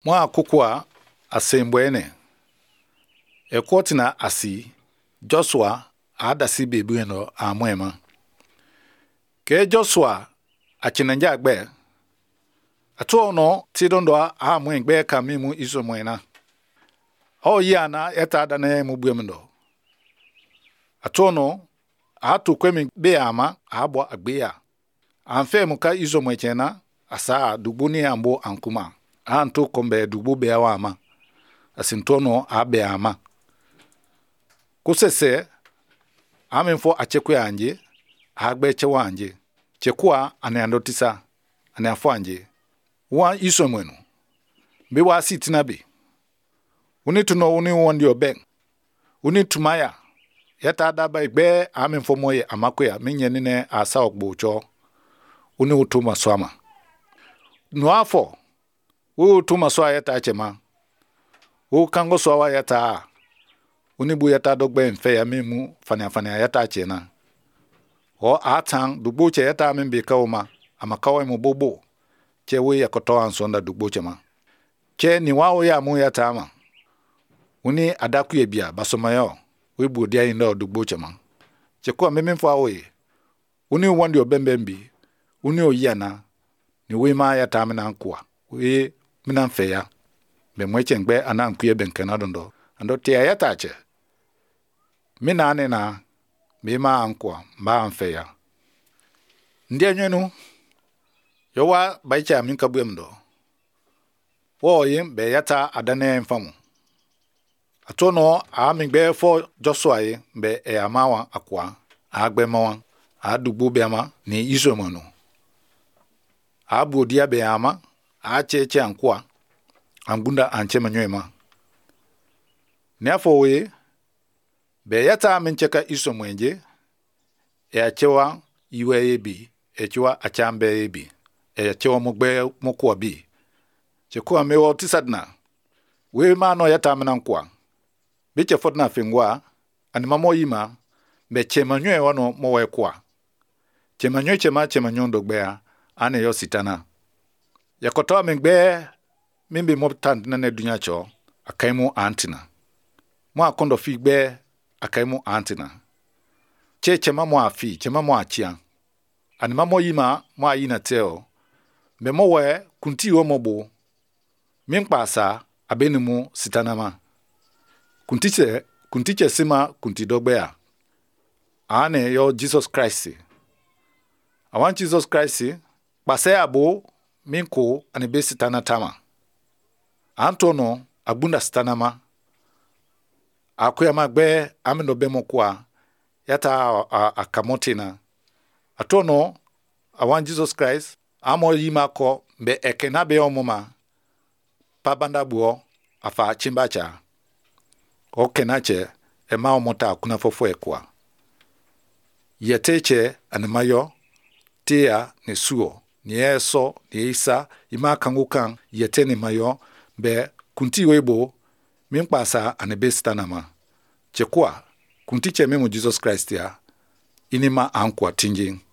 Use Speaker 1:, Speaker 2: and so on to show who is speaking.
Speaker 1: Mwa kukwa asembwene. Ekotina asi Joshua adasi bebueno amwema. Ke Joshua achinanja gbe. Atuono tidondo amwengbe kamimu isomwena. O yana eta dane mubuemndo. Atuono atu kwemi be ama abo agbeya. Anfe muka isomwechena asa dubuni ambo ankuma. Anto kombe dubu be ama. Asintono abe ama. Kusese amenfo achekwe anje agbe chewa anje. Chekwa ane andotisa ane afo anje. Wa isomwenu. Be wa sitina be. Uni tuno uni wondi oben. Uni tumaya. Yata adaba igbe amenfo moye amakwe minye nine asa okbocho. Uni utuma swama. Nuafo. Utuma swa yata achema. Kango swa yata. Uni bu yata dogbe mfe ya mimu fanya yata achena. O atang dubuche yata amembe kauma. Amakawa imu bobo. Che we ya kotoa ansonda dubuche ma. Che ni wao ya mu yata ama. Uni adaku yebia basomayo. We bu dia indo dubuche ma. Che kwa mememfo awe. Uni wandi obembembi. Uni oyana. Ni we ma yata amena nkwa. We mina mfeya. Memweche ngbe anankuye benkena dondo. Ando tia yata ache. Mina ane na mima ankwa mba mfeya. Ndiye nyenu. Yowa baicha minkabuemdo. Woye be yata adane mfamu. Atono amingbe fo Joshua ye be amawa akwa. Agbe mawa. Adugbo be ama ni isomonu. Abu dia be ama. Acheche ankwa. Angunda anche manywema. Niafo we. Be yata mincheka isomwenje. Achewa iwe ebi. Echewa achambe ebi. Echewa mugbe mokwa bi. Chekua mewo tisadna. We ma no yata minankwa. Biche fotna fingwa. Animamo yima. Be chemanywe wano mowe kwa. Chemanywe chemanyon bea. Ane yo sitana. Yakotoa mingbe. Mimbi mobtant nane dunya cho. Akaimu antina. Mwa kondo figbe. Akaimu antina. Chema mwa fi. Chema mwa chia. Animamo yima. Mwa yina teo. Me mowe kunti womobo. Minkpasa abenimu sitanama. Kuntiche sima kunti dogbea. Ane yo Jesus Christ. I want Jesus Christ. Pase abo minko anibe sitana tama. Antono abunda sitanama. Akuya magbe amino bemo kwa. Yata akamotina. Atono I want Jesus Christ. Amo yima ko be ekenabe omuma. Pabanda buo afa chimbacha. Okenache ema omota kuna fofo ekwa. Yeteche animayo tia ni suo. Ni eso, ni isa, ima kangukan yete ni mayo be kunti webo mimpasa anebesitanama. Chekwa kunti che memo Jesus Christ ya inima ankwa tinjing.